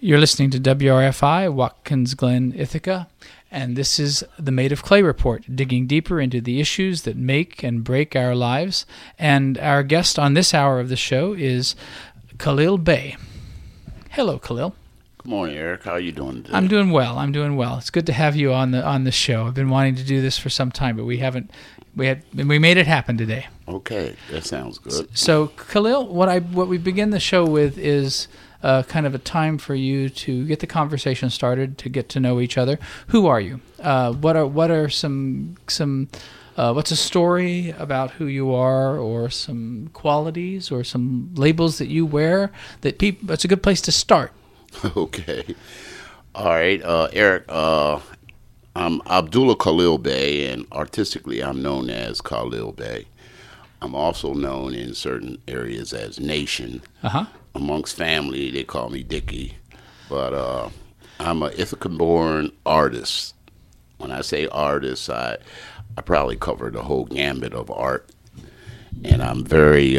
You're listening to WRFI, Watkins Glen, Ithaca, and this is the Made of Clay Report, digging deeper into the issues that make and break our lives. And our guest on this hour of the show is Khalil Bey. Hello, Khalil. Good morning, Eric. How are you doing today? I'm doing well. It's good to have you on the show. I've been wanting to do this for some time, but we made it happen today. Okay, that sounds good. So, Khalil, what we begin the show with is kind of a time for you to get the conversation started, to get to know each other. Who are you? What are some what's a story about who you are, or some qualities, or some labels that you wear that people? That's a good place to start. Okay. All right, Eric. I'm Abdullah Khalil Bey, and artistically, I'm known as Khalil Bey. I'm also known in certain areas as Nation. Uh-huh. Amongst family, they call me Dickie. But I'm an Ithaca-born artist. When I say artist, I probably cover the whole gambit of art. And I'm very,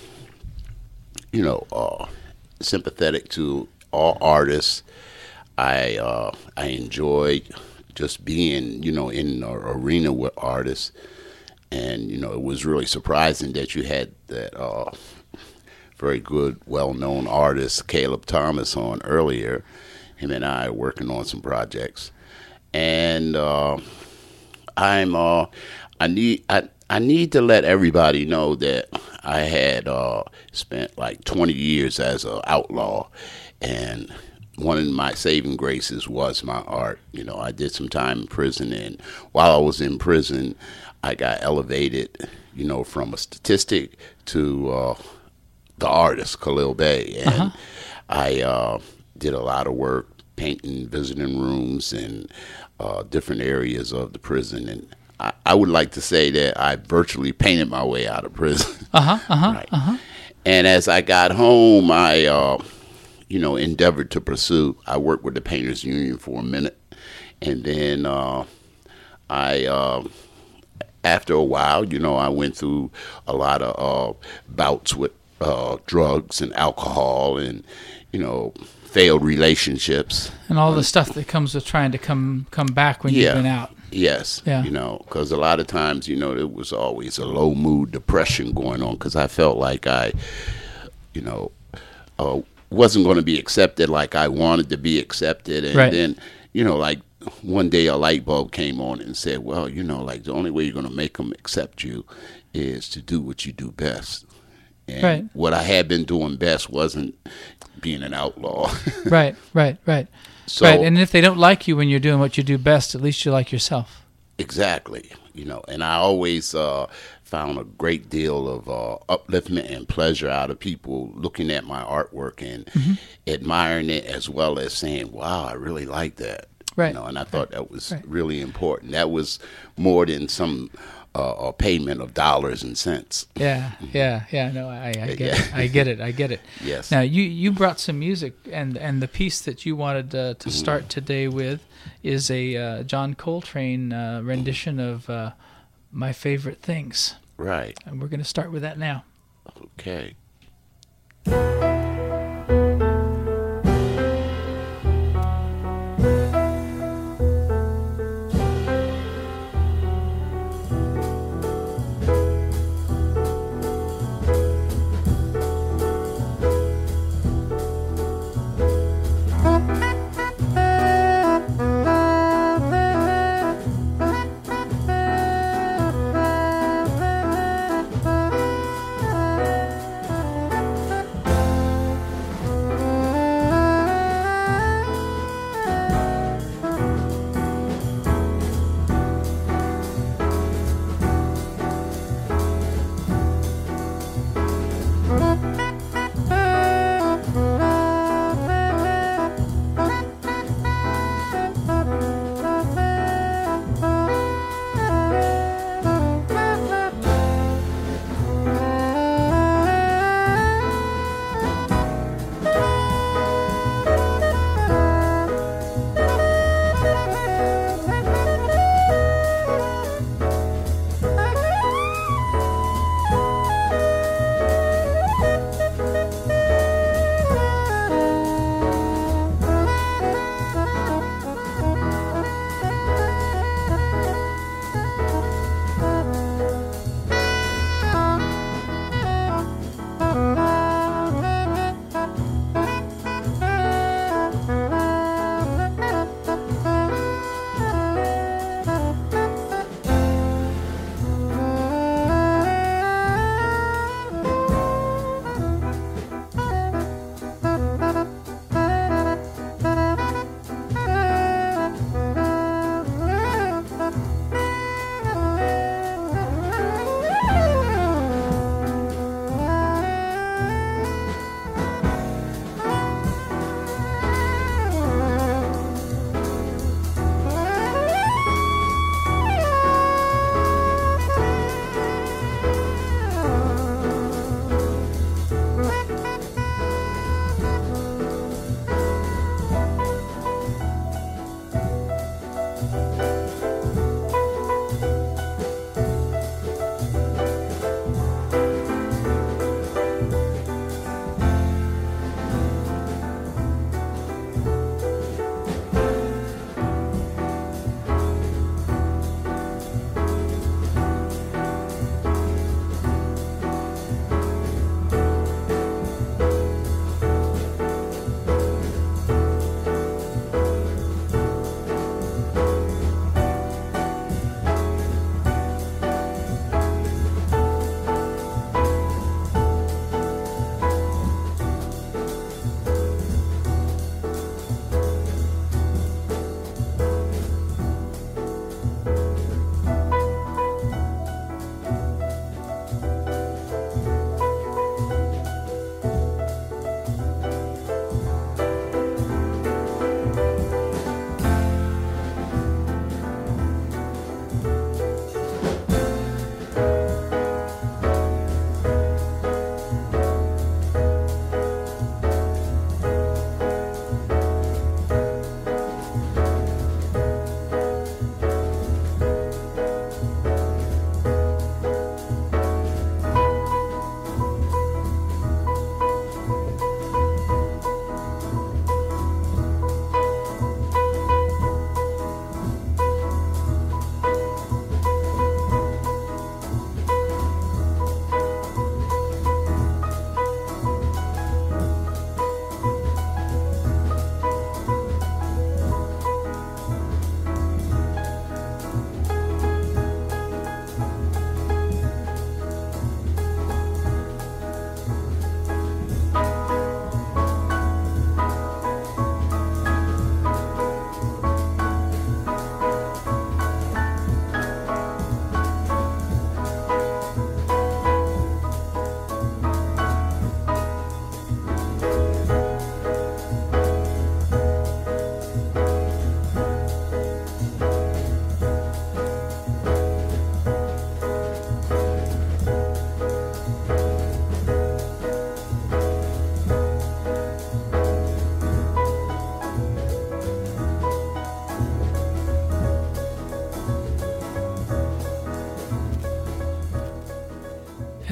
sympathetic to all artists. I enjoy just being, in the arena with artists. And, it was really surprising that you had that very good, well-known artist, Caleb Thomas, on earlier. Him and I are working on some projects. And I need to let everybody know that I had spent like 20 years as an outlaw, and one of my saving graces was my art. I did some time in prison, and while I was in prison, I got elevated, from a statistic to the artist, Khalil Bey. And I did a lot of work painting visiting rooms and different areas of the prison. And I would like to say that I virtually painted my way out of prison. Right. And as I got home, I, endeavored to pursue. I worked with the Painters Union for a minute. And then after a while, I went through a lot of bouts with drugs and alcohol and, failed relationships. And all the stuff that comes with trying to come back when you've been out. Yes. Yeah. Because a lot of times, there was always a low mood depression going on, because I felt like I, wasn't going to be accepted like I wanted to be accepted. And then, like one day a light bulb came on and said, well, the only way you're going to make them accept you is to do what you do best. And what I had been doing best wasn't being an outlaw. Right. So, and if they don't like you when you're doing what you do best, at least you like yourself. Exactly. And I always found a great deal of upliftment and pleasure out of people looking at my artwork and admiring it, as well as saying, wow, I really like that. Right. And I thought that was really important. That was more than some a payment of dollars and cents. Yeah. No, I get it. I get it. Yes. Now you brought some music, and the piece that you wanted to start today with is a John Coltrane rendition of My Favorite Things. Right. And we're going to start with that now. Okay.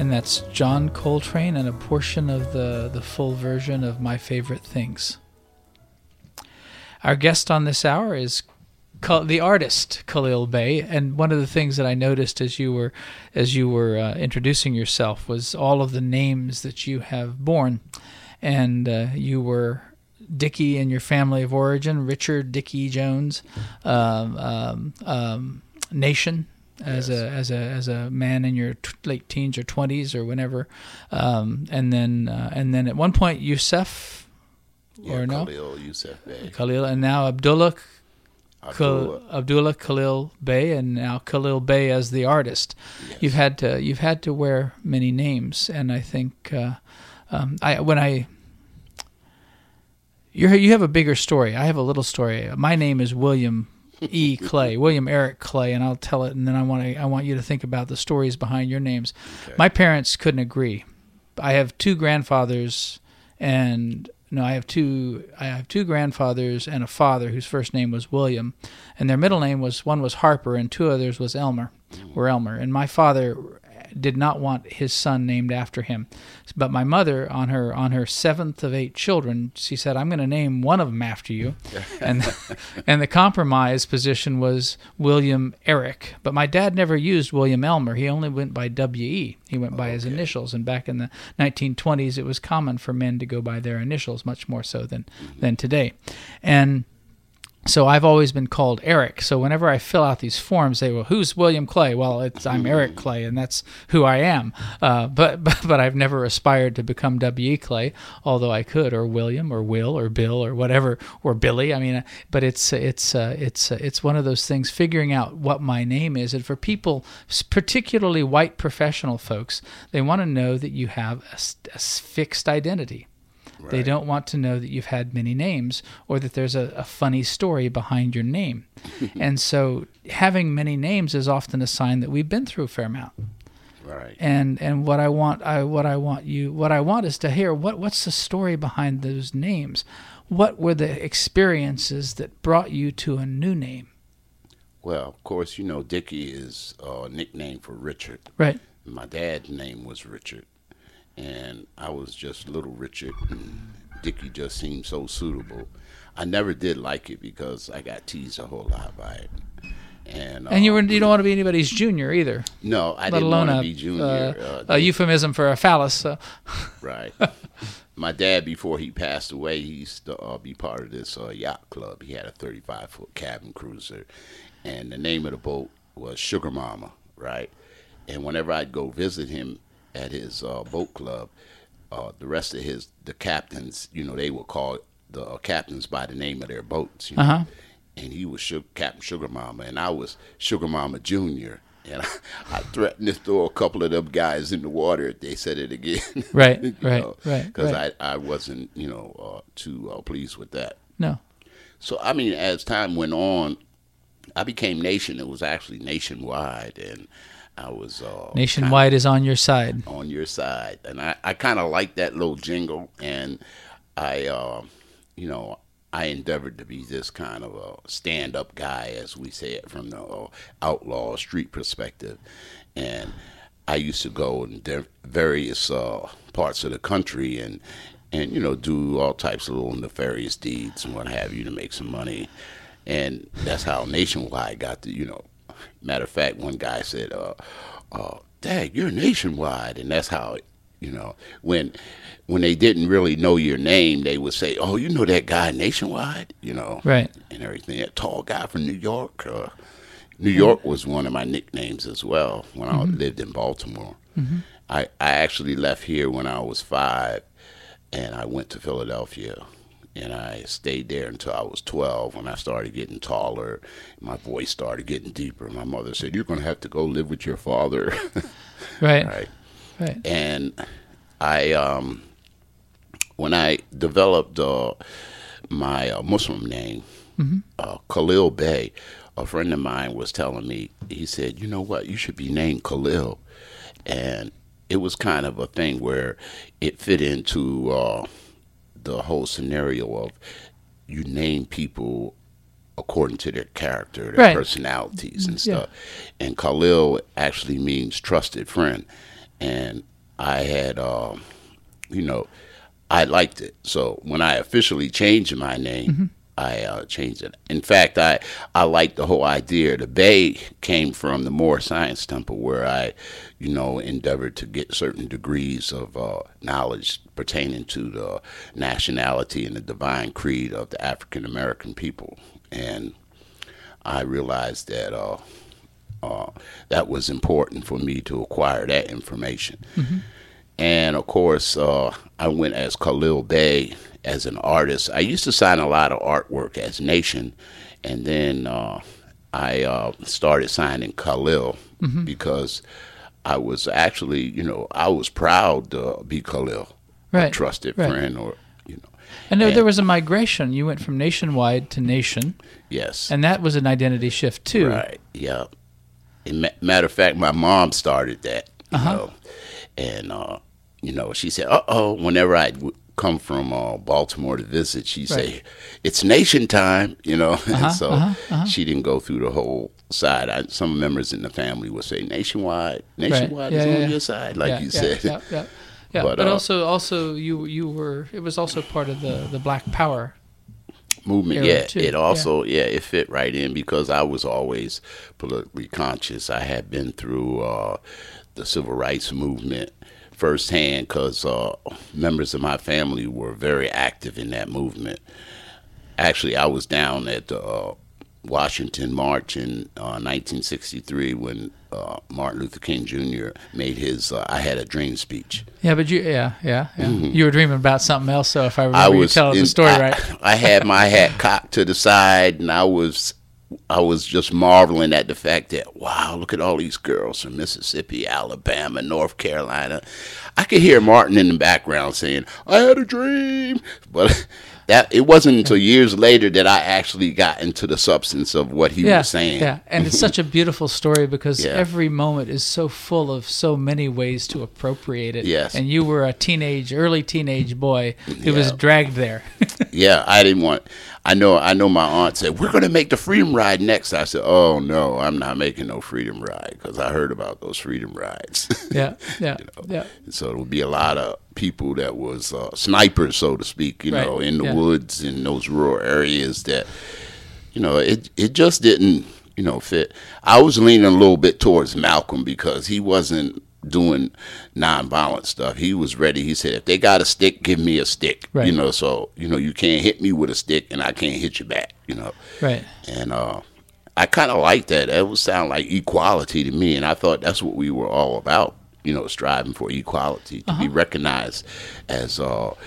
And that's John Coltrane and a portion of the full version of My Favorite Things. Our guest on this hour is the artist Khalil Bey, and one of the things that I noticed as you were introducing yourself was all of the names that you have borne, and you were Dickey in your family of origin, Richard Dickey Jones, Nation as a man in your late teens or 20s or whenever, and then at one point Yusuf, or no, Khalil Yusuf Bey, Khalil, and now Abdullah Khalil Bey, and now Khalil Bey as the artist. Yes. You've had to wear many names, and I think you have a bigger story. I have a little story. My name is William E. Clay, William Eric Clay, and I'll tell it, and then I want you to think about the stories behind your names. Okay. My parents couldn't agree. I have two grandfathers, and no, I have two grandfathers and a father whose first name was William, and their middle name was, one was Harper and two others was Elmer. And my father did not want his son named after him. But my mother, on her seventh of 8 children, she said, "I'm going to name one of them after you." and the compromise position was William Eric. But my dad never used William Elmer. He only went by W.E. He went by his initials. And back in the 1920s, it was common for men to go by their initials, much more so than today. And so I've always been called Eric. So whenever I fill out these forms, they go, "Who's William Clay?" Well, I'm Eric Clay, and that's who I am. But I've never aspired to become W.E. Clay, although I could, or William, or Will, or Bill, or whatever, or Billy. I mean, but it's one of those things. Figuring out what my name is, and for people, particularly white professional folks, they want to know that you have a fixed identity. Right. They don't want to know that you've had many names or that there's a funny story behind your name. And so having many names is often a sign that we've been through a fair amount. Right. And what I want is to hear what's the story behind those names? What were the experiences that brought you to a new name? Well, of course, Dickey is a nickname for Richard. Right. My dad's name was Richard. And I was just little Richard, and Dickey just seemed so suitable. I never did like it because I got teased a whole lot by it. And you don't want to be anybody's junior either. No, I didn't want to be junior. A euphemism for a phallus. So. Right. My dad, before he passed away, he used to be part of this yacht club. He had a 35-foot cabin cruiser, and the name of the boat was Sugar Mama, right? And whenever I'd go visit him at his boat club, the rest of the captains, they would call the captains by the name of their boats. Uh-huh. And he was Captain Sugar Mama, and I was Sugar Mama Junior. And I threatened to throw a couple of them guys in the water if they said it again. Right, right. Because I wasn't, too pleased with that. No. So, I mean, as time went on, I became Nation. It was actually nationwide, and I was Nationwide is on your side. On your side, and I kind of liked that little jingle, and I endeavored to be this kind of a stand-up guy, as we say it from the outlaw street perspective, and I used to go in various parts of the country and do all types of little nefarious deeds and what have you to make some money, and that's how Nationwide got to Matter of fact, one guy said, "Dad, you're Nationwide," and that's how, when they didn't really know your name, they would say, "Oh, you know that guy Nationwide," right, and everything. That tall guy from New York. New York was one of my nicknames as well when I lived in Baltimore. Mm-hmm. I actually left here when I was 5, and I went to Philadelphia. And I stayed there until I was 12 when I started getting taller. My voice started getting deeper. My mother said, "You're going to have to go live with your father." Right. And when I developed my Muslim name, Khalil Bey, a friend of mine was telling me, he said, "You know what, you should be named Khalil." And it was kind of a thing where it fit into the whole scenario of you name people according to their character, their personalities and stuff. And Khalil actually means trusted friend. And I had, you know, I liked it. So when I officially changed my name, I changed it. In fact, I liked the whole idea. The Bay came from the Moore Science Temple, where I, endeavored to get certain degrees of knowledge pertaining to the nationality and the divine creed of the African American people. And I realized that that was important for me to acquire that information. And of course, I went as Khalil Bey as an artist. I used to sign a lot of artwork as Nation, and then I started signing Khalil because I was actually, I was proud to be Khalil, a trusted friend, or. And there was a migration. You went from Nationwide to Nation. Yes. And that was an identity shift, too. Right, yeah. Matter of fact, my mom started that, and, she said, whenever I'd come from Baltimore to visit, she'd say, it's Nation time, and so she didn't go through the whole side. Some members in the family would say, Nationwide is on your side, like you said. Yeah, but also you were. It was also part of the Black Power movement. Yeah, too. It also it fit right in because I was always politically conscious. I had been through the civil rights movement firsthand because members of my family were very active in that movement. Actually, I was down at the Washington March in 1963 when Martin Luther King Jr. made his "I Had a Dream" speech. Yeah, but you were dreaming about something else. So if I remember you telling the story right, I had my hat cocked to the side, and I was just marveling at the fact that, wow, look at all these girls from Mississippi, Alabama, North Carolina. I could hear Martin in the background saying, "I had a dream," but. It wasn't until years later that I actually got into the substance of what he was saying. Yeah, and it's such a beautiful story because every moment is so full of so many ways to appropriate it. Yes. And you were a early teenage boy who was dragged there. Yeah, I didn't want. I know. My aunt said we're going to make the Freedom Ride next. I said, "Oh no, I'm not making no Freedom Ride because I heard about those Freedom Rides." Yeah. So there would be a lot of people that was snipers, so to speak, in the woods in those rural areas that, it just didn't, fit. I was leaning a little bit towards Malcolm because he wasn't doing nonviolent stuff. He was ready. He said, if they got a stick, give me a stick. Right. So, you can't hit me with a stick and I can't hit you back, Right. And I kind of like that. It would sound like equality to me, and I thought that's what we were all about. Striving for equality, to be recognized as,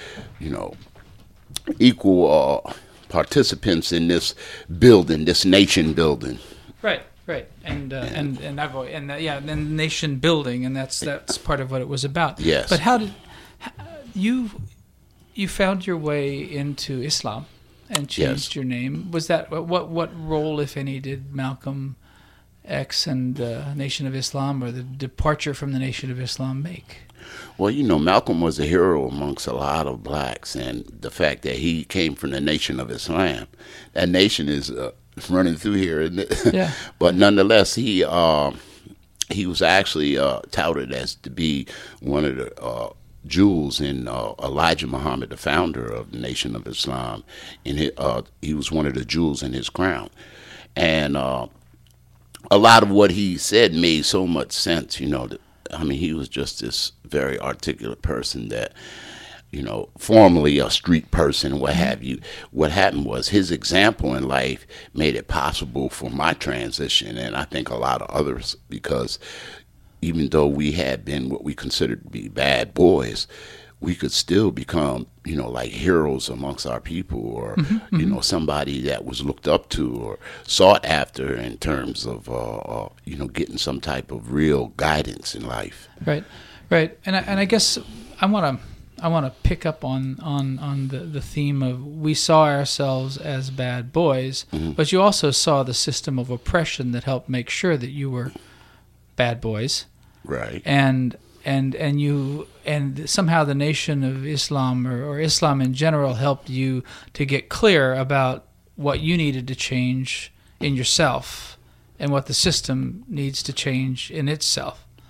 equal participants in this building, this nation building. Right, and then nation building, and that's part of what it was about. Yes. But how did you found your way into Islam and changed your name? Was that what role, if any, did Malcolm X and the Nation of Islam, or the departure from the Nation of Islam, make? Well, Malcolm was a hero amongst a lot of blacks, and the fact that he came from the Nation of Islam, that nation is running through here, isn't it? Yeah. But nonetheless, he was actually touted as to be one of the jewels in Elijah Muhammad, the founder of the Nation of Islam, and he was one of the jewels in his crown, and a lot of what he said made so much sense, he was just this very articulate person that, formerly a street person, what have you. What happened was his example in life made it possible for my transition, and I think a lot of others, because even though we had been what we considered to be bad boys, we could still become, like heroes amongst our people, or, somebody that was looked up to or sought after in terms of, getting some type of real guidance in life. Right. And I guess I want to pick up on the theme of we saw ourselves as bad boys, but you also saw the system of oppression that helped make sure that you were bad boys. Right. And somehow the Nation of Islam or Islam in general helped you to get clear about what you needed to change in yourself and what the system needs to change in itself.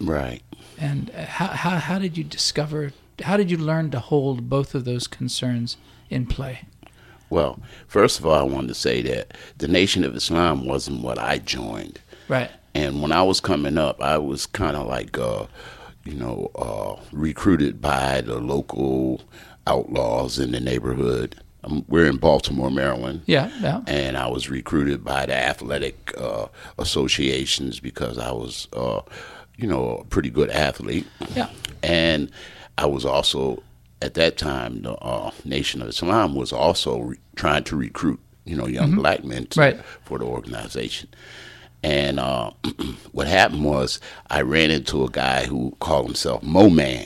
Right. And how did you discover? How did you learn to hold both of those concerns in play? Well, first of all, I wanted to say that the Nation of Islam wasn't what I joined. Right. And when I was coming up, I was kind of like, recruited by the local outlaws in the neighborhood. We're in Baltimore, Maryland. Yeah, yeah. And I was recruited by the athletic associations because I was, a pretty good athlete. Yeah. And I was also, at that time, the Nation of Islam was also trying to recruit, young black men for the organization. And what happened was I ran into a guy who called himself Mo Man.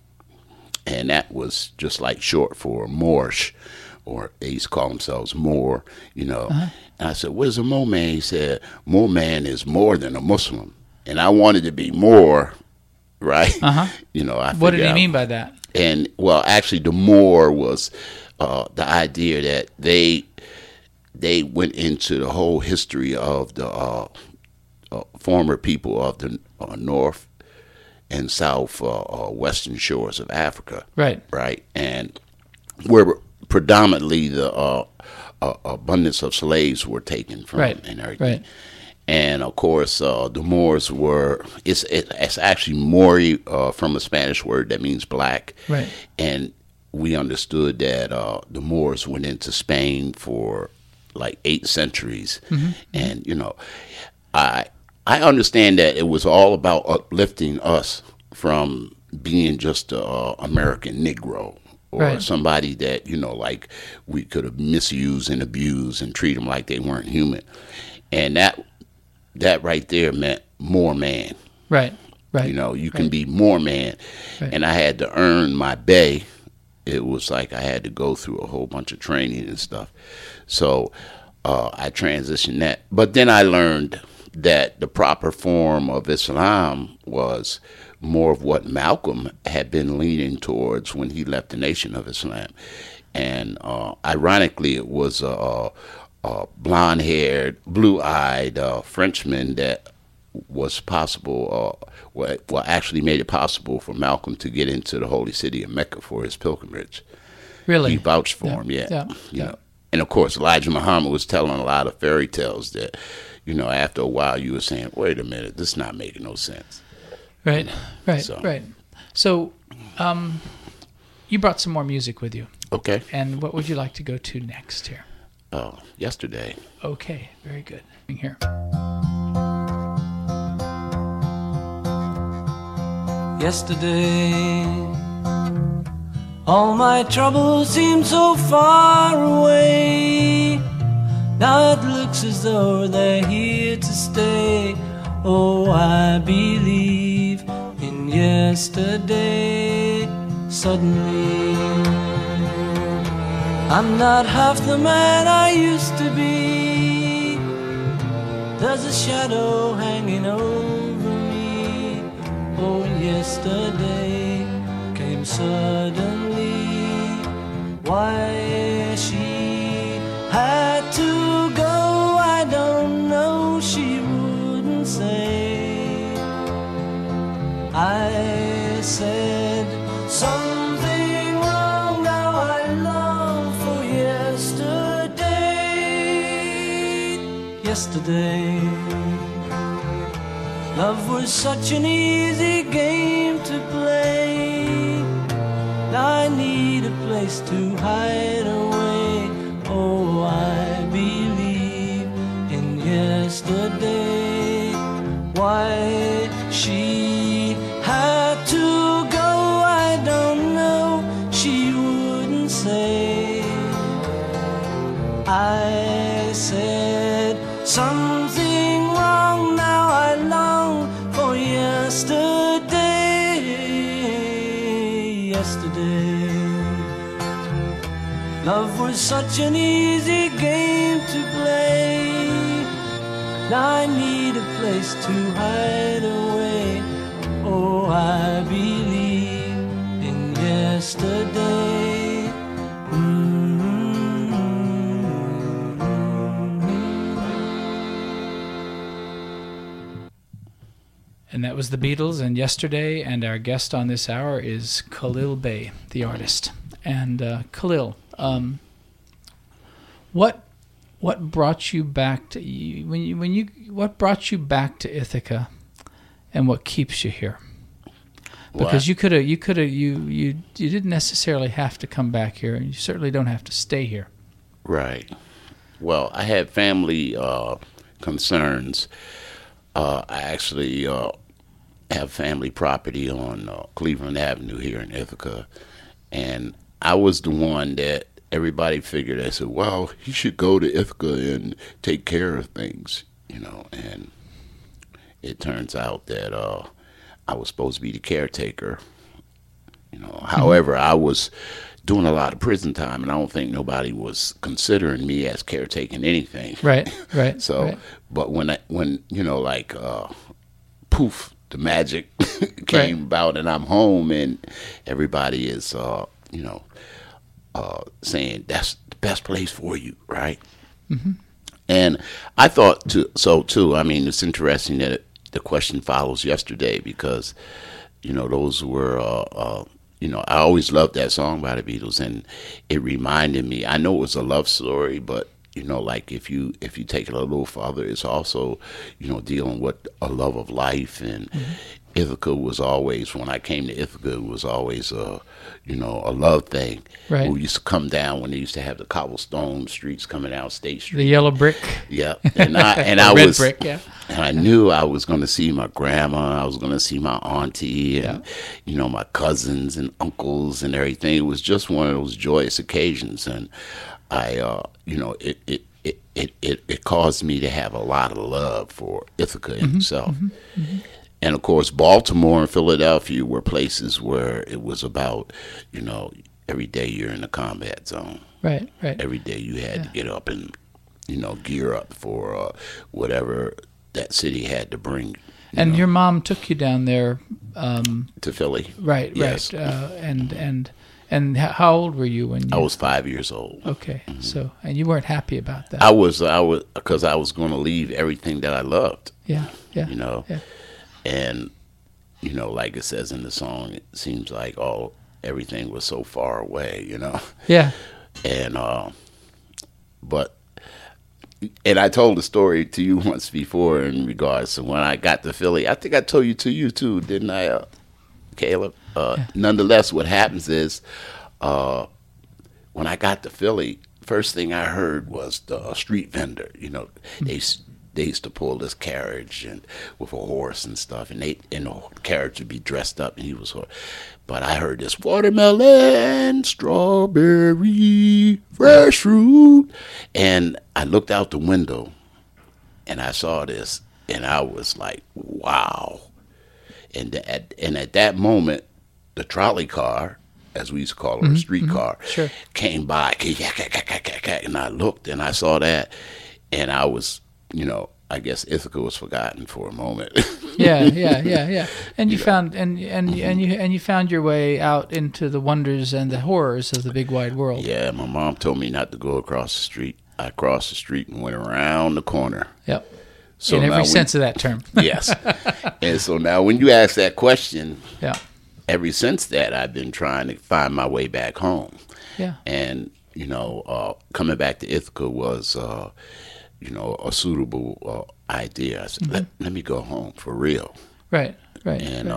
And that was just like short for Moorish, or they used to call themselves Moor, And I said, what is a Mo Man? He said, Mo Man is more than a Muslim. And I wanted to be more, right? What did he mean by that? And, well, actually, the more was the idea that they went into the whole history of the former people of the North and South Western shores of Africa. Right. Right. And where predominantly the abundance of slaves were taken from and everything. Right. And, of course, the Moors were, it's actually Mori from a Spanish word that means black. Right. And we understood that the Moors went into Spain for like 8 centuries. Mm-hmm. And, I understand that it was all about uplifting us from being just an American Negro or somebody that, like we could have misused and abused and treat them like they weren't human. And that right there meant more man. Right. You can be more man. Right. And I had to earn my bay. It was like I had to go through a whole bunch of training and stuff. So I transitioned that. But then I learned that the proper form of Islam was more of what Malcolm had been leaning towards when he left the Nation of Islam. And ironically, it was a blonde-haired, blue-eyed Frenchman that was possible, actually made it possible for Malcolm to get into the holy city of Mecca for his pilgrimage. Really? He vouched for him, yeah. And, of course, Elijah Muhammad was telling a lot of fairy tales that, after a while you were saying, wait a minute, this is not making no sense. Right. So you brought some more music with you. Okay. And what would you like to go to next here? Yesterday. Okay, very good. Here. Yesterday, all my troubles seem so far away. Now it looks as though they're here to stay. Oh, I believe in yesterday. Suddenly, I'm not half the man I used to be. There's a shadow hanging over me. Oh, yesterday came suddenly. Why she had to go, I don't know, she wouldn't say. I said something wrong, now I long for yesterday. Yesterday, love was such an easy game to play. Now I need a place to hide away. Oh, I believe in yesterday. Why she had to go, I don't know, she wouldn't say. I said something wrong, now I long for yesterday. Yesterday, love was such an easy game to play. Now I need a place to hide away. Oh, I believe in yesterday. And that was the Beatles and Yesterday, and our guest on this hour is Khalil Bey, the artist. And Khalil, what brought you back to what brought you back to Ithaca, and what keeps you here? Because you didn't necessarily have to come back here, and you certainly don't have to stay here. Right. Well, I had family concerns. I actually have family property on Cleveland Avenue here in Ithaca, and I was the one that everybody figured. I said, well, he should go to Ithaca and take care of things, and it turns out that I was supposed to be the caretaker. However, I was doing a lot of prison time, and I don't think nobody was considering me as caretaking anything. Right. So, right. But when poof, the magic came about, and I'm home, and everybody is, saying that's the best place for you, right? Mm-hmm. And I thought too. I mean, it's interesting that the question follows Yesterday, because those were I always loved that song by the Beatles, and it reminded me. I know it was a love story, but like if you take it a little farther, it's also dealing with a love of life. And Ithaca was always, when I came to Ithaca, it was always a love thing. Right. We used to come down when they used to have the cobblestone streets coming out State Street. The yellow brick. Yeah, and I red was brick. Yeah. And I knew I was going to see my grandma. I was going to see my auntie, and my cousins and uncles and everything. It was just one of those joyous occasions, and I, it caused me to have a lot of love for Ithaca in itself. And of course, Baltimore and Philadelphia were places where it was about, every day you're in the combat zone. Right. Every day you had to get up and, gear up for whatever that city had to bring. And your mom took you down there to Philly. Right. Yes. And how old were you when you? I was 5 years old. Okay. So, and you weren't happy about that. I was because I was going to leave everything that I loved. Yeah. Yeah. And like it says in the song, it seems like everything was so far away. Yeah. And and I told the story to you once before in regards to when I got to Philly. I think I told you too, didn't I, Caleb? Nonetheless, what happens is when I got to Philly, first thing I heard was the street vendor. They used to pull this carriage and with a horse and stuff, and the carriage would be dressed up, and he was. But I heard this watermelon, strawberry, fresh fruit, and I looked out the window, and I saw this, and I was like, wow. And at that moment, the trolley car, as we used to call it, a street car, came by, and I looked, and I saw that, and I was, I guess Ithaca was forgotten for a moment. Yeah. And you found you found your way out into the wonders and the horrors of the big wide world. Yeah, my mom told me not to go across the street. I crossed the street and went around the corner. Yep. So in every sense of that term. Yes. And so now when you ask that question, ever since that, I've been trying to find my way back home. Yeah. And, coming back to Ithaca was, a suitable idea. I said, let me go home for real. Right. And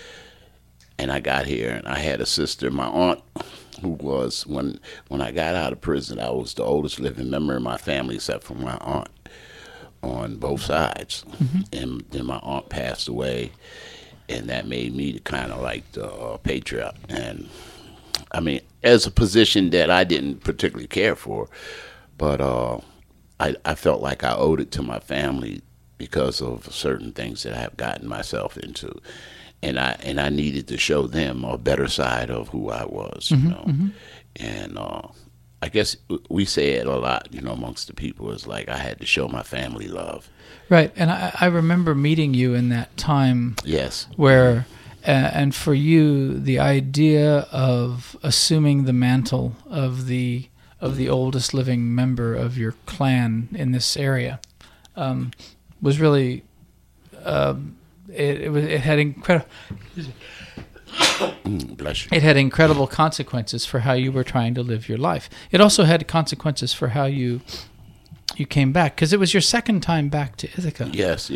I got here, and I had a sister, my aunt, who was, when I got out of prison, I was the oldest living member of my family except for my aunt on both sides. And then my aunt passed away, and that made me kind of like the patriarch. And I mean, as a position that I didn't particularly care for, but I felt like I owed it to my family because of certain things that I have gotten myself into, and I needed to show them a better side of who I was, And I guess we say it a lot, amongst the people. It's like I had to show my family love. Right, and I remember meeting you in that time. Yes. Where, and for you, the idea of assuming the mantle of the oldest living member of your clan in this area was really it had incredible. Bless you. It had incredible consequences for how you were trying to live your life. It also had consequences for how you came back, because it was your second time back to Ithaca. Yes.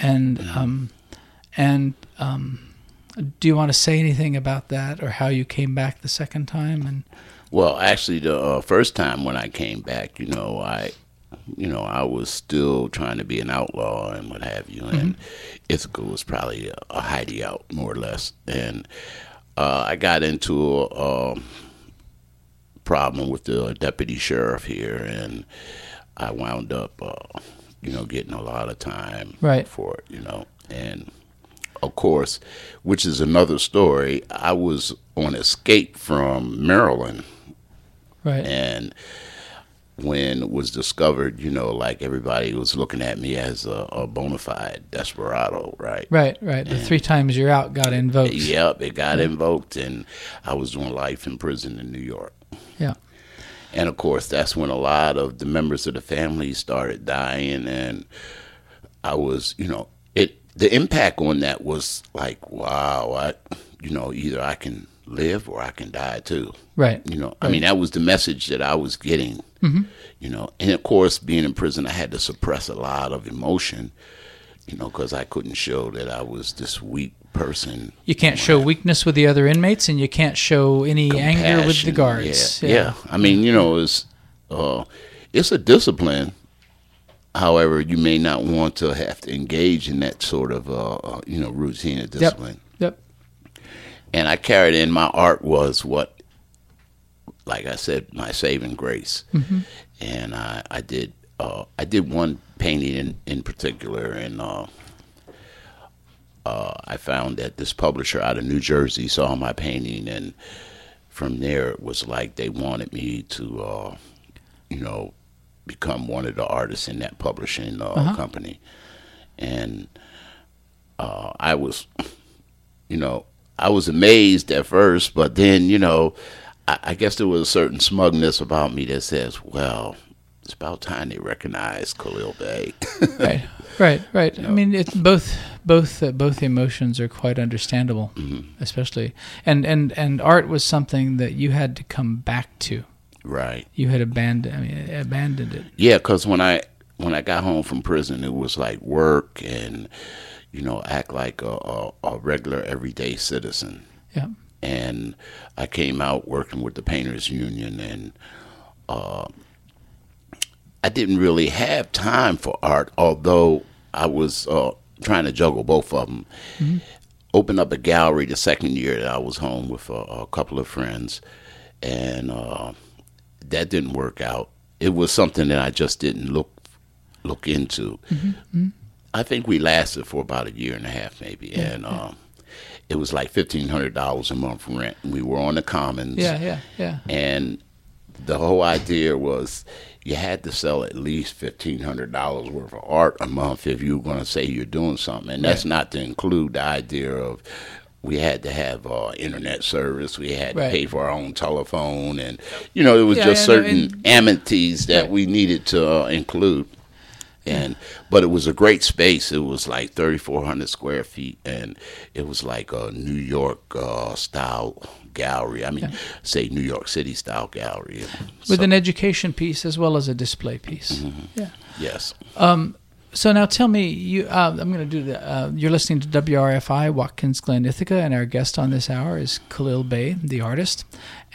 And do you want to say anything about that, or how you came back the second time? And Well, actually, the first time when I came back, I was still trying to be an outlaw and what have you, and Ithaca was probably a hideout, more or less. And I got into a problem with the deputy sheriff here, and I wound up, getting a lot of time for it, And, of course, which is another story, I was on escape from Maryland. right, And when it was discovered, like everybody was looking at me as a bona fide desperado, right? right. The 3 times you're out got invoked. Yep, it got invoked, and I was doing life in prison in New York. Yeah. And, of course, that's when a lot of the members of the family started dying, and I was, the impact on that was like, wow, either I can live or I can die too. Right. I mean, that was the message that I was getting, and of course, being in prison, I had to suppress a lot of emotion, because I couldn't show that I was this weak person. You can't show weakness with the other inmates, and you can't show any anger with the guards. Yeah. I mean, it's a discipline. However, you may not want to have to engage in that sort of, routine of discipline. Yep. And I carried in my art was what, like I said, my saving grace. And I did one painting in particular, and I found that this publisher out of New Jersey saw my painting, and from there it was like they wanted me to, become one of the artists in that publishing company. And I was amazed at first, but then, I guess there was a certain smugness about me that says, well, it's about time they recognize Khalil Bey. Right. I mean, it's both emotions are quite understandable, especially, and art was something that you had to come back to. Right. You had abandoned it. Yeah, because when I got home from prison, it was like work and, act like a regular everyday citizen. Yeah. And I came out working with the Painters Union, and I didn't really have time for art, although I was trying to juggle both of them. Opened up a gallery the second year that I was home with a couple of friends, and that didn't work out. It was something that I just didn't look into. I think we lasted for about a year and a half, maybe, and it was like $1,500 a month rent. We were on the Commons. Yeah. And the whole idea was you had to sell at least $1,500 worth of art a month if you were going to say you're doing something. And that's not to include the idea of we had to have internet service. We had to pay for our own telephone. And, it was just certain amenities that we needed to include. But it was a great space. It was like 3,400 square feet, and it was like a New York style gallery. I mean, say New York City style gallery. With an education piece as well as a display piece. Yeah. Yes. So now tell me, I'm going to do you're listening to WRFI, Watkins Glen, Ithaca, and our guest on this hour is Khalil Bey, the artist,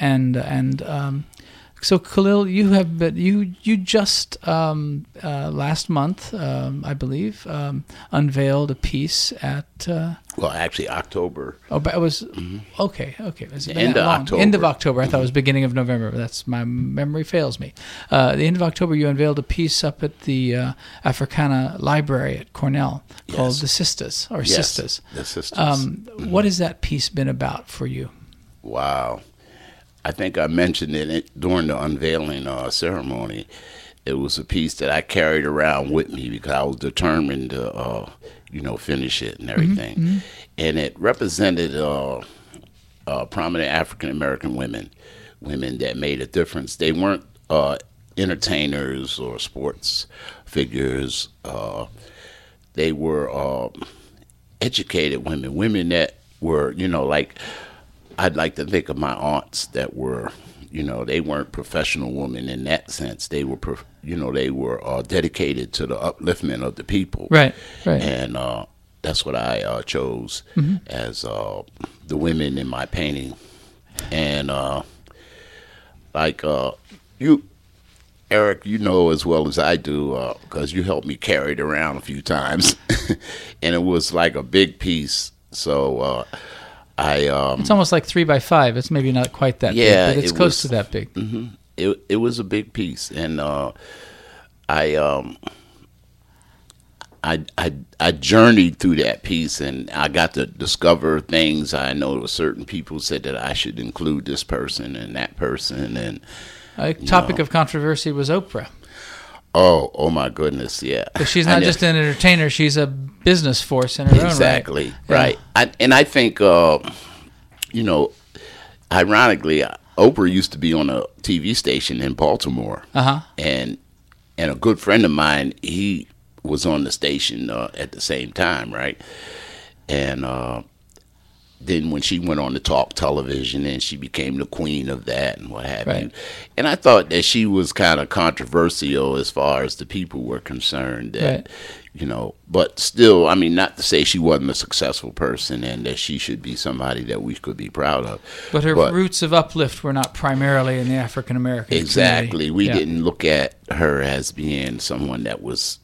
so Khalil, you just last month, I believe, unveiled a piece at. Well, actually, October. Oh, but it was okay. It's been end of October. End of October. I thought it was beginning of November. That's my memory fails me. The end of October, you unveiled a piece up at the Africana Library at Cornell called "The Sisters" or "Sisters." The Sisters. What has that piece been about for you? Wow. I think I mentioned it during the unveiling ceremony. It was a piece that I carried around with me because I was determined to, finish it and everything. And it represented prominent African American women that made a difference. They weren't entertainers or sports figures. They were educated women that were, like, I'd like to think of my aunts that were, they weren't professional women in that sense. They were, they were dedicated to the upliftment of the people. Right. And that's what I chose as the women in my painting. And you, Eric, you know as well as I do, because you helped me carry it around a few times, and it was like a big piece. So it's almost like 3 by 5. It's maybe not quite that big, but it's close to that big. It was a big piece, and I journeyed through that piece, and I got to discover things. I know certain people said that I should include this person and that person, and a topic of controversy was Oprah. Oh my goodness, yeah. But she's not just an entertainer; she's a business force in her own right. Exactly, right. I think, ironically, Oprah used to be on a TV station in Baltimore, and a good friend of mine, he was on the station at the same time, right? And then when she went on to talk television, and she became the queen of that and what have you. And I thought that she was kind of controversial as far as the people were concerned. That, but still, I mean, not to say she wasn't a successful person and that she should be somebody that we could be proud of. But her roots of uplift were not primarily in the African American community. Exactly. We didn't look at her as being someone that was,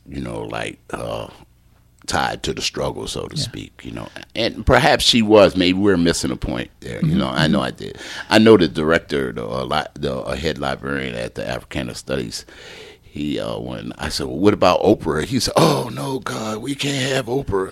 tied to the struggle, so to speak, and perhaps she was. Maybe we're missing a point there. I know I did. I know the director, the head librarian at the Africana Studies. He when I said, "Well, what about Oprah?" He said, "Oh no, God, we can't have Oprah."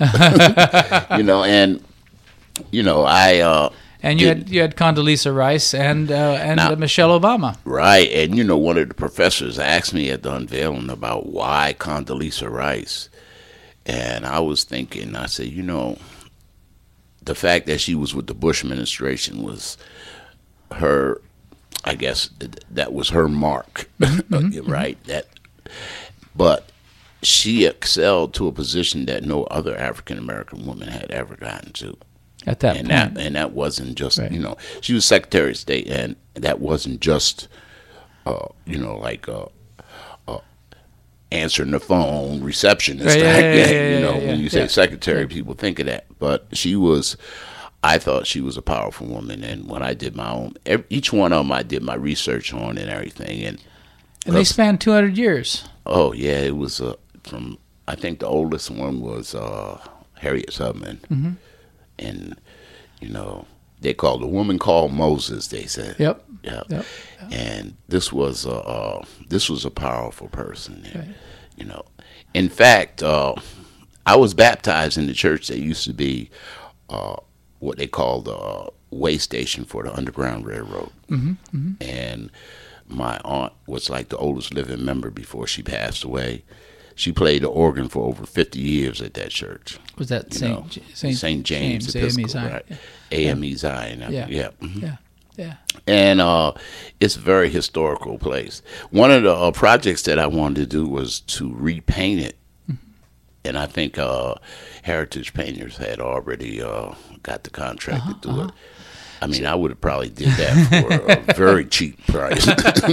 And you had Condoleezza Rice and Michelle Obama. Right, and one of the professors asked me at the unveiling about why Condoleezza Rice. And I was thinking, I said, the fact that she was with the Bush administration was her, I guess, that was her mark, right? But she excelled to a position that no other African-American woman had ever gotten to. At that point. And that wasn't just, she was Secretary of State, and that wasn't just, answering the phone, receptionist. When you say secretary, people think of that. But I thought she was a powerful woman. And when I did my own, each one of them I did my research on and everything. And they spanned 200 years. Oh, yeah. It was I think the oldest one was Harriet Tubman. And, they called the woman called Moses, they said. Yep. And this was a powerful person. Right. In fact, I was baptized in the church that used to be what they called the way station for the Underground Railroad. And my aunt was like the oldest living member before she passed away. She played the organ for over 50 years at that church. Was that St. James Episcopal, right? AME Zion. Yeah. And it's a very historical place. One of the projects that I wanted to do was to repaint it. And I think Heritage Painters had already got the contract to do it. I mean, I would have probably did that for a very cheap price.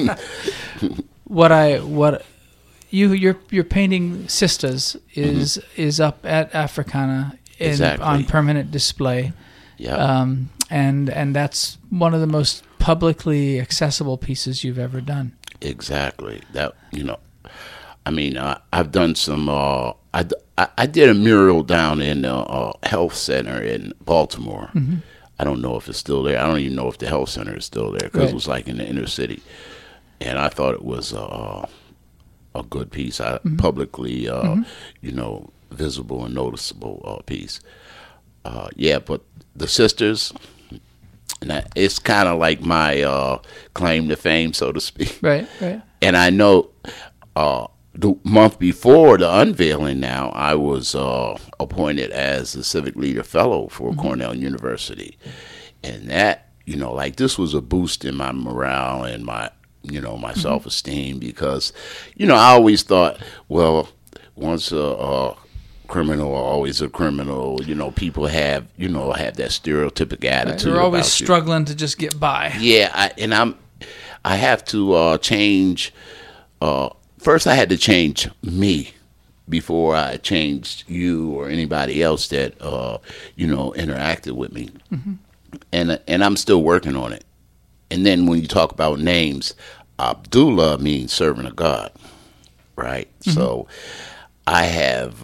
Your painting Sisters is up at Africana on permanent display. Yeah. And that's one of the most publicly accessible pieces you've ever done. Exactly. That I mean, I've done some. I did a mural down in the health center in Baltimore. I don't know if it's still there. I don't even know if the health center is still there because it was like in the inner city, and I thought it was a good piece. Publicly, visible and noticeable piece. But the Sisters. And it's kind of like my claim to fame, so to speak. Right. And I know the month before the unveiling now, I was appointed as the Civic Leader Fellow for Cornell University. And that, this was a boost in my morale and my, my self-esteem because, I always thought, well, once criminal or always a criminal. You know, people have that stereotypic attitude. They're always about you. struggling to just get by. Yeah, I have to change. First, I had to change me before I changed you or anybody else that interacted with me. Mm-hmm. And I'm still working on it. And then when you talk about names, Abdullah means servant of God, right? Mm-hmm. So I have,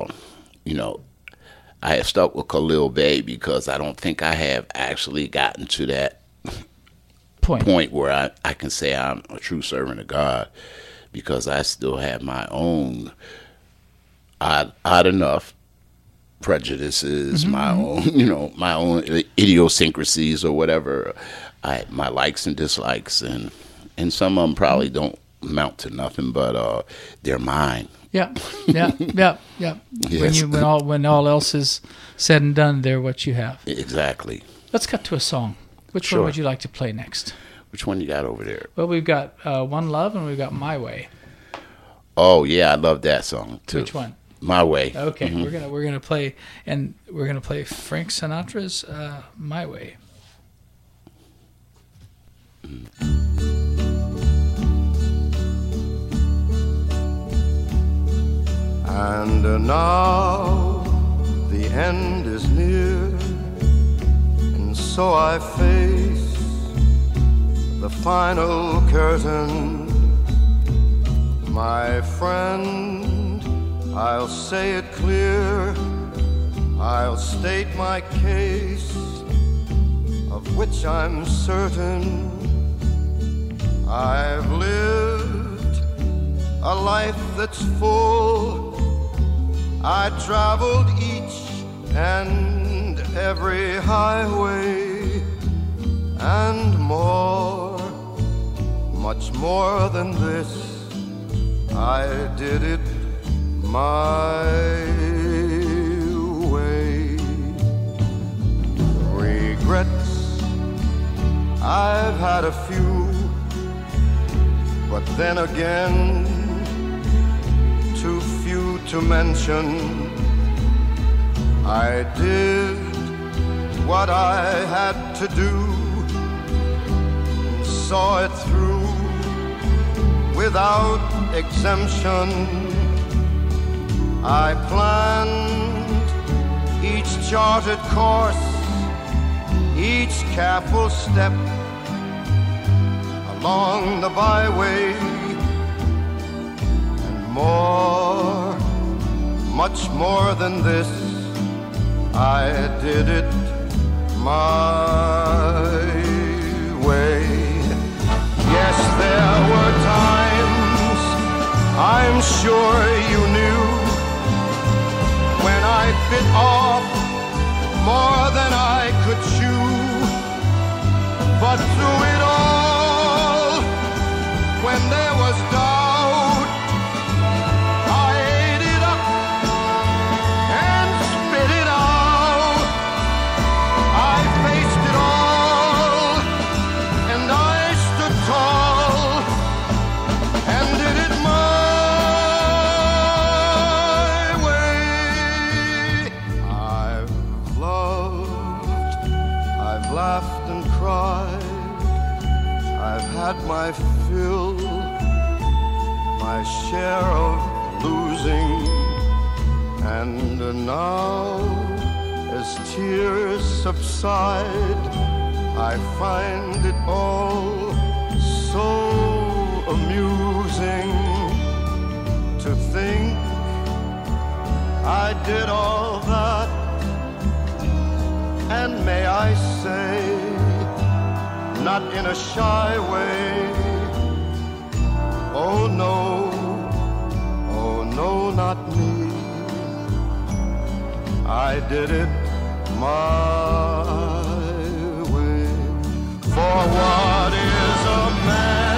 I have stuck with Khalil Bey because I don't think I have actually gotten to that point where I can say I'm a true servant of God, because I still have my own odd enough prejudices, mm-hmm. my own idiosyncrasies or whatever. My likes and dislikes, and some of them probably don't amount to nothing, but they're mine. Yeah. Yes. When all else is said and done, they're what you have. Exactly. Let's cut to a song. Which one would you like to play next? Which one you got over there? Well, we've got One Love and we've got My Way. Oh yeah, I love that song too. Which one? My Way. Okay, mm-hmm. we're gonna play Frank Sinatra's My Way. And now the end is near, and so I face the final curtain. My friend, I'll say it clear, I'll state my case, of which I'm certain. I've lived a life that's full. I traveled each and every highway, and more, much more than this, I did it my way. Regrets, I've had a few, but then again, too few to mention. I did what I had to do, and saw it through without exemption. I planned each charted course, each careful step along the byway, and more, much more than this, I did it my way. Yes, there were times, I'm sure you knew, when I bit off more than I could chew. But through it all, when there was doubt, I ate it up and spit it out. I faced it all, and I stood tall, and did it my way. I've loved, I've laughed and cried, I've had my fill, my share of losing, and now, as tears subside, I find it all so amusing to think I did all that, and may I say, not in a shy way, oh no, not me. I did it my way. For what is a man?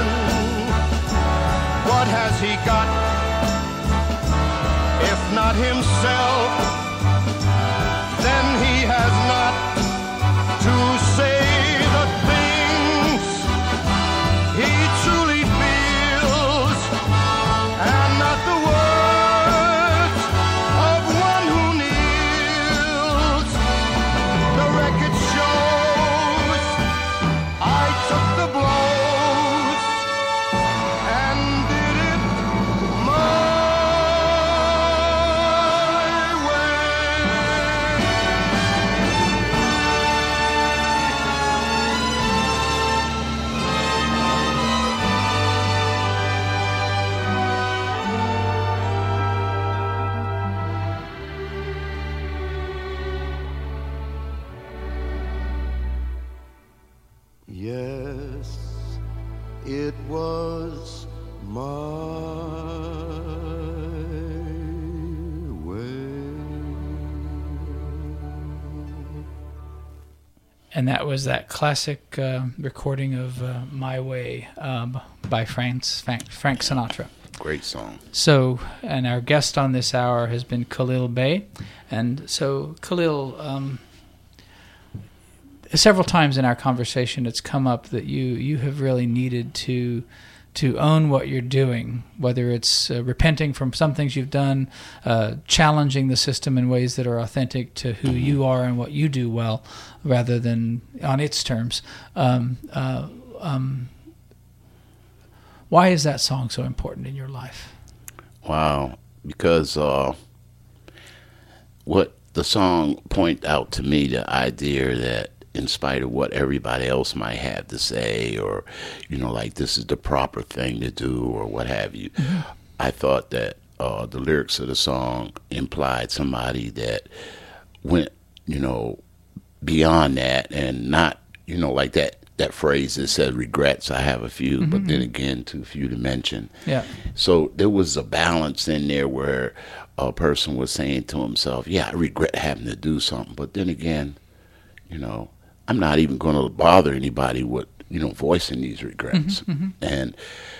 What has he got, if not himself? Then he has not to say the things he truly feels, and not the words of one And that was that classic recording of My Way by Frank Sinatra. Great song. So, and our guest on this hour has been Khalil Bey. And so, Khalil, several times in our conversation it's come up that you have really needed to own what you're doing, whether it's repenting from some things you've done, challenging the system in ways that are authentic to who you are and what you do well, rather than on its terms. Why is that song so important in your life? Wow, because what the song point out to me, the idea that in spite of what everybody else might have to say, or, like this is the proper thing to do, or what have you, I thought that the lyrics of the song implied somebody that went, beyond that, and not, like that phrase that said regrets, I have a few, but then again, too few to mention. Yeah. So there was a balance in there where a person was saying to himself, yeah, I regret having to do something, but then again, I'm not even going to bother anybody with, voicing these regrets. And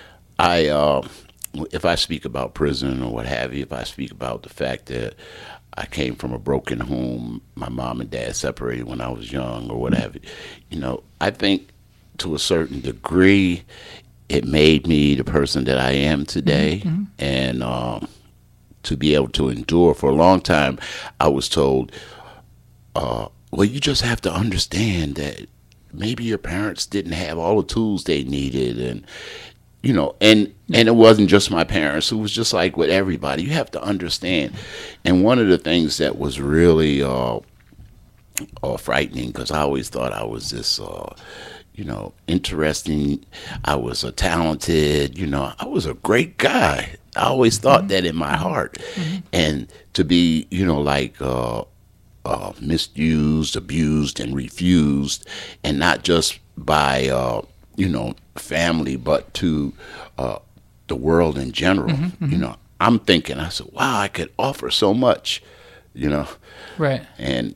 if I speak about prison or what have you, if I speak about the fact that I came from a broken home, my mom and dad separated when I was young or what have you, I think to a certain degree it made me the person that I am today. And to be able to endure for a long time, I was told, well, you just have to understand that maybe your parents didn't have all the tools they needed, and and it wasn't just my parents. It was just like with everybody. You have to understand. And one of the things that was really frightening, because I always thought I was this, interesting. I was a talented. I was a great guy. I always thought that in my heart, and to be, misused, abused, and refused, and not just by family, but to the world in general. I'm thinking, I said, wow, I could offer so much, Right. And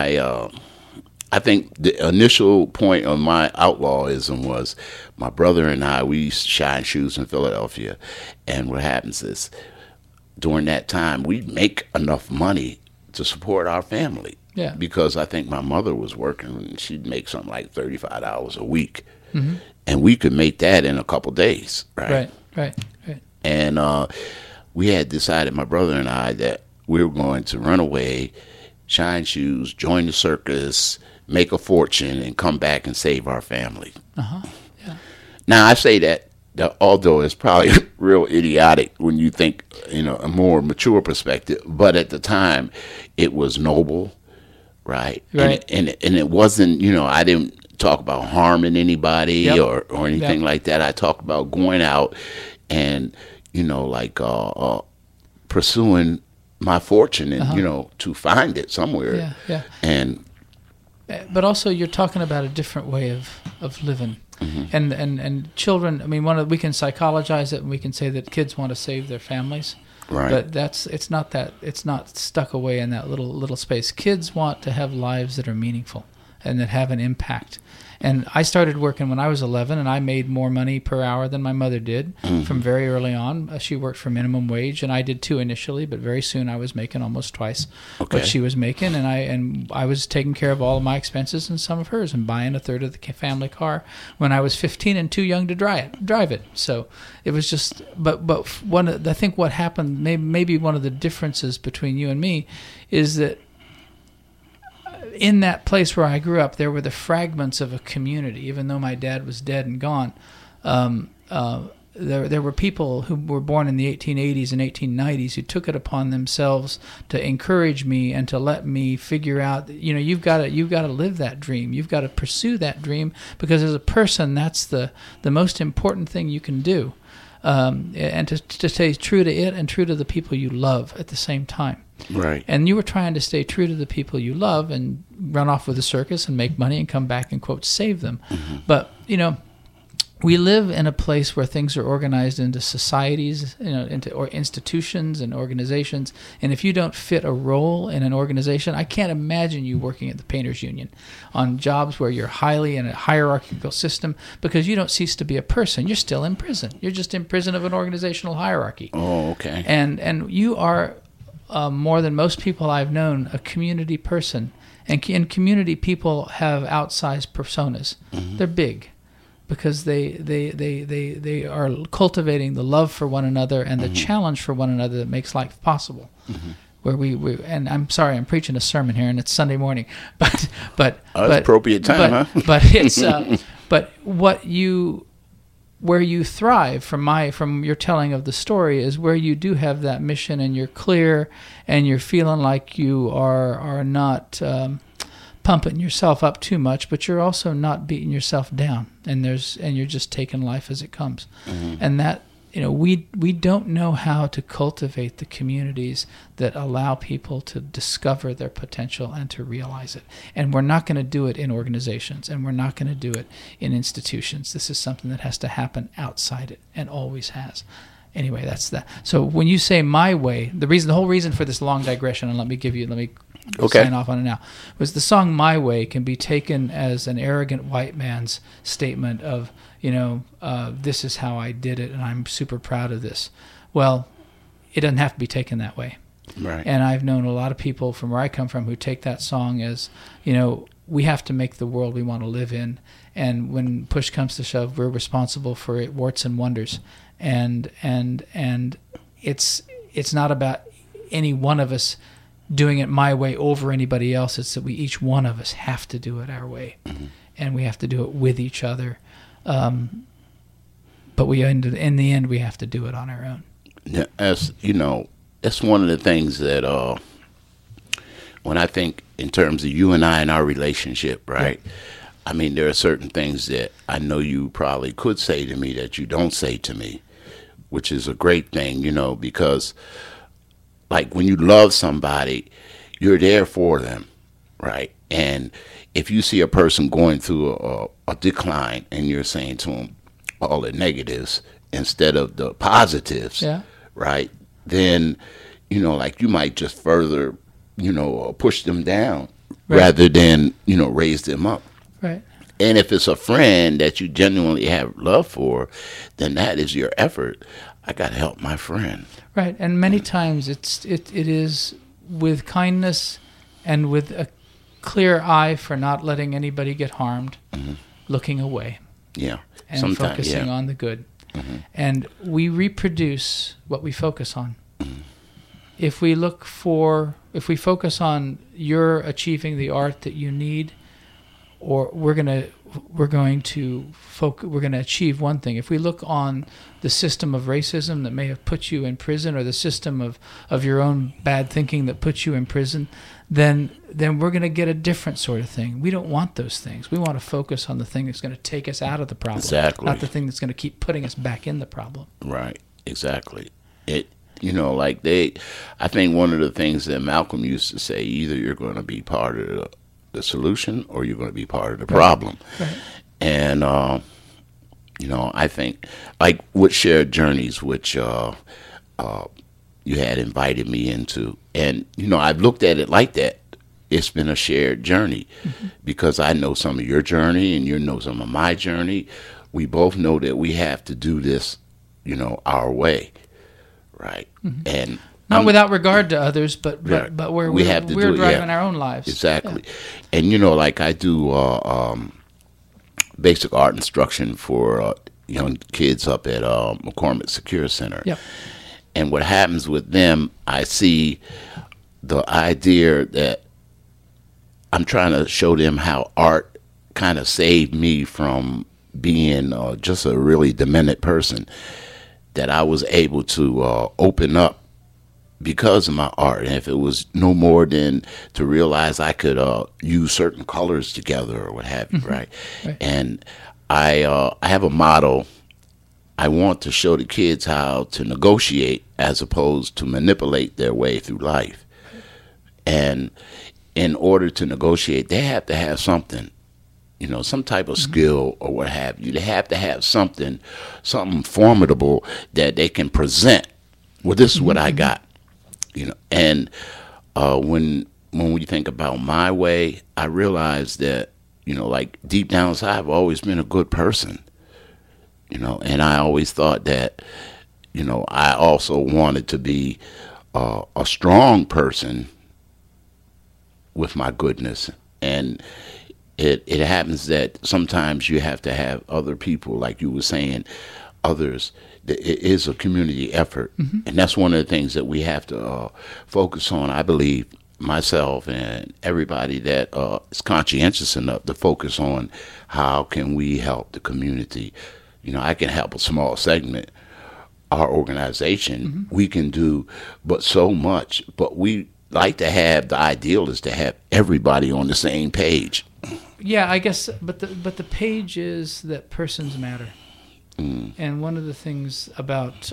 I think the initial point of my outlawism was my brother and I, we used to shine shoes in Philadelphia, and what happens is during that time we'd make enough money to support our family. Yeah. Because I think my mother was working, and she'd make something like $35 a week. And we could make that in a couple days, right? Right. And we had decided, my brother and I, that we were going to run away, shine shoes, join the circus, make a fortune, and come back and save our family. Yeah. Now, I say that although it's probably real idiotic when you think, a more mature perspective, but at the time, it was noble, right? And it wasn't, I didn't talk about harming anybody or anything like that. I talked about going out and, pursuing my fortune and, to find it somewhere. Yeah. And but also you're talking about a different way of living. And children, I mean, we can psychologize it, and we can say that kids want to save their families. Right. But it's not stuck away in that little space. Kids want to have lives that are meaningful and that have an impact. And I started working when I was 11, and I made more money per hour than my mother did from very early on. She worked for minimum wage, and I did too initially, but very soon I was making almost twice what she was making, and I was taking care of all of my expenses and some of hers, and buying a third of the family car when I was 15 and too young to drive it. So it was just, but I think what happened, maybe one of the differences between you and me, is that in that place where I grew up, there were the fragments of a community. Even though my dad was dead and gone, there were people who were born in the 1880s and 1890s who took it upon themselves to encourage me and to let me figure out that, you've got to live that dream. You've got to pursue that dream, because as a person, that's the most important thing you can do. And to stay true to it and true to the people you love at the same time. Right. And you were trying to stay true to the people you love and run off with the circus and make money and come back and, quote, save them. But, we live in a place where things are organized into societies, into or institutions and organizations. And if you don't fit a role in an organization, I can't imagine you working at the Painters Union on jobs where you're highly in a hierarchical system, because you don't cease to be a person. You're still in prison. You're just in prison of an organizational hierarchy. Oh, okay. And you are, more than most people I've known, a community person. And in community, people have outsized personas. Mm-hmm. They're big, because they are cultivating the love for one another and the challenge for one another that makes life possible. Mm-hmm. Where we and I'm sorry, I'm preaching a sermon here, and it's Sunday morning, but appropriate time, huh? But it's but where you thrive from your telling of the story is where you do have that mission, and you're clear, and you're feeling like you are not pumping yourself up too much, but you're also not beating yourself down, and you're just taking life as it comes. Mm-hmm. And that, we don't know how to cultivate the communities that allow people to discover their potential and to realize it. And we're not going to do it in organizations, and we're not going to do it in institutions. This is something that has to happen outside it, and always has. Anyway, that's that. So when you say my way, the whole reason for this long digression, and let me sign off on it now, was the song "My Way" can be taken as an arrogant white man's statement of, this is how I did it, and I'm super proud of this. Well, it doesn't have to be taken that way. Right. And I've known a lot of people from where I come from who take that song as, we have to make the world we want to live in, and when push comes to shove, we're responsible for it, warts and wonders. And it's not about any one of us doing it my way over anybody else. It's that each one of us have to do it our way, and we have to do it with each other. But in the end, we have to do it on our own. Yeah, that's one of the things that when I think in terms of you and I and our relationship, right? Yeah. I mean, there are certain things that I know you probably could say to me that you don't say to me, which is a great thing, because like when you love somebody, you're there for them, right? And if you see a person going through a decline, and you're saying to them all the negatives instead of the positives, right? Then, like you might just further, push them down rather than, raise them up. Right. And if it's a friend that you genuinely have love for, then that is your effort. I got to help my friend. Right. And many times it is with kindness and with a clear eye for not letting anybody get harmed, looking away. Yeah. And sometimes, focusing on the good. Mm-hmm. And we reproduce what we focus on. Mm-hmm. If we focus on your achieving the art that you need, or we're going to achieve one thing. If we look on the system of racism that may have put you in prison, or the system of your own bad thinking that puts you in prison, then we're going to get a different sort of thing. We don't want those things. We want to focus on the thing that's going to take us out of the problem, not the thing that's going to keep putting us back in the problem. Right. Exactly. I think one of the things that Malcolm used to say, either you're going to be part of the solution or you're going to be part of the problem. Right. And, I think like with Shared Journeys, which you had invited me into, and, I've looked at it like that. It's been a shared journey because I know some of your journey and you know some of my journey. We both know that we have to do this, our way. Right. Mm-hmm. And not without regard to others, but where we're driving our own lives. Exactly. Yeah. And, like I do basic art instruction for young kids up at McCormick Secure Center. Yep. And what happens with them, I see the idea that I'm trying to show them how art kind of saved me from being just a really demented person, that I was able to open up because of my art. And if it was no more than to realize I could use certain colors together or what have you, right? And I have a motto. I want to show the kids how to negotiate as opposed to manipulate their way through life. And in order to negotiate, they have to have something some type of skill or what have you. They have to have something formidable that they can present. Well, this is what I got, And when we think about my way, I realized that, like deep down inside, I've always been a good person, and I always thought that, I also wanted to be a strong person with my goodness. And it happens that sometimes you have to have other people, like you were saying, others. It is a community effort, and that's one of the things that we have to focus on. I believe, myself and everybody that is conscientious enough to focus on how can we help the community. I can help a small segment. Our organization, we can do but so much, but we like to have, the ideal is to have everybody on the same page. Yeah, I guess, but the page is that persons matter. And one of the things about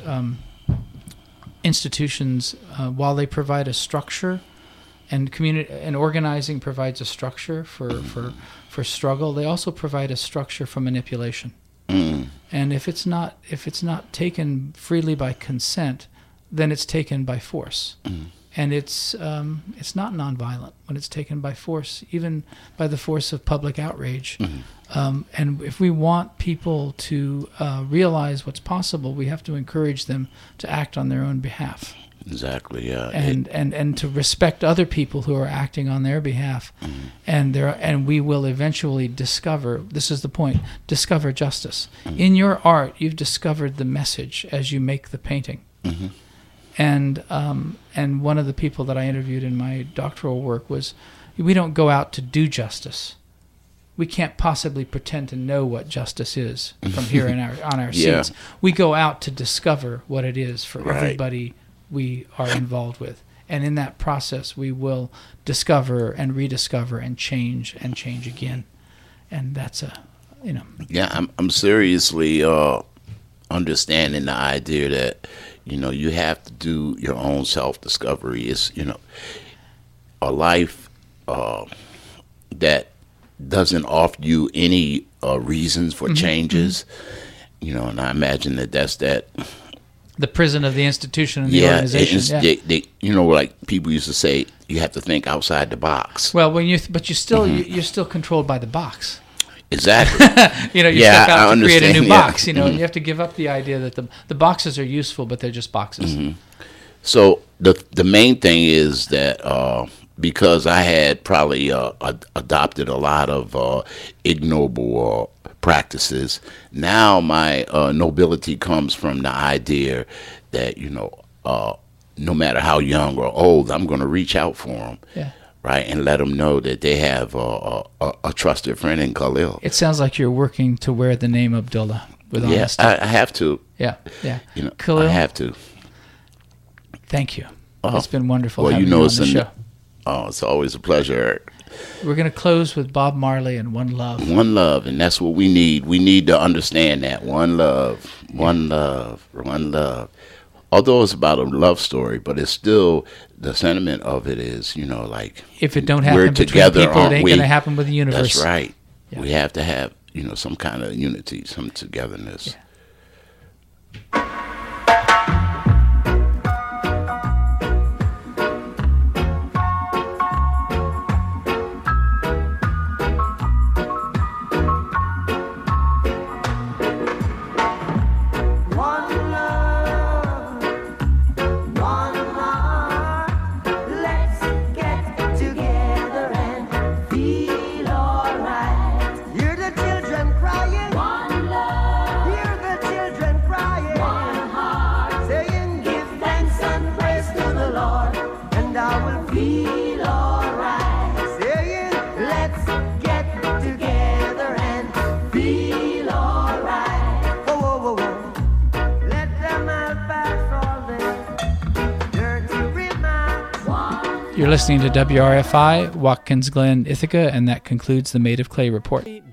institutions, while they provide a structure, and community and organizing provides a structure for struggle, they also provide a structure for manipulation. And if it's not taken freely by consent, then it's taken by force. And it's not nonviolent when it's taken by force, even by the force of public outrage. And if we want people to realize what's possible, we have to encourage them to act on their own behalf. Exactly. Yeah. And to respect other people who are acting on their behalf, and we will eventually discover. This is the point: discover justice in your art. You've discovered the message as you make the painting. And one of the people that I interviewed in my doctoral work was, we don't go out to do justice. We can't possibly pretend to know what justice is from here on our seats. We go out to discover what it is for everybody we are involved with. And in that process, we will discover and rediscover and change again. And that's Yeah, I'm seriously understanding the idea that, you have to do your own self-discovery. It's, a life that doesn't offer you any reasons for changes, and I imagine that's that. The prison of the institution and the organization. They, like people used to say, you have to think outside the box. Well, you're still controlled by the box. Exactly. You step out to create a new box. You have to give up the idea that the boxes are useful, but they're just boxes. So the main thing is that because I had probably adopted a lot of ignoble practices, now my nobility comes from the idea that no matter how young or old, I'm going to reach out for them. Yeah. Right, and let them know that they have a trusted friend in Khalil. It sounds like you're working to wear the name Abdullah with honesty. Yeah, I have to. Yeah. Khalil, I have to. Thank you. It's been wonderful having you you on the show. It's always a pleasure, Eric. We're going to close with Bob Marley and One Love. One love, and that's what we need. We need to understand that. One love, one love, one love. Although it's about a love story, but it's still, the sentiment of it is, like, if it don't happen we're between together, people, it ain't going to happen with the universe. That's right. Yeah. We have to have, some kind of unity, some togetherness. Yeah. You're listening to WRFI, Watkins Glen, Ithaca, and that concludes the Made of Clay Report.